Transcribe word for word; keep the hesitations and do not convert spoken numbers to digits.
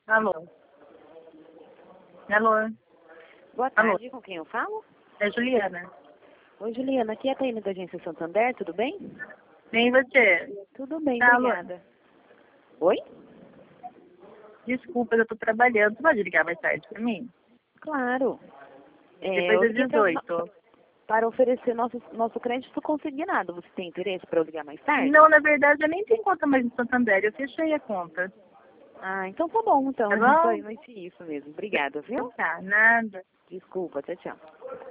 Alô? Alô? Boa Alô? tarde, com quem eu falo? É Juliana. Oi, Juliana, aqui é a Taína da Agência Santander, tudo bem? Bem, você? Tudo bem, Alô? obrigada. Oi? Desculpa, eu tô trabalhando. Você pode ligar mais tarde pra mim? Claro. É, Depois eu das liguei pra, dezoito. para oferecer nosso, nosso crédito consignado. Você tem interesse para eu ligar mais tarde? Não, na verdade, eu nem tenho conta mais no Santander. Eu fechei a conta. Ah, então tá bom, então. Tá É só bom? isso mesmo. Obrigada, viu? Tá, nada. Desculpa, tchau, tchau.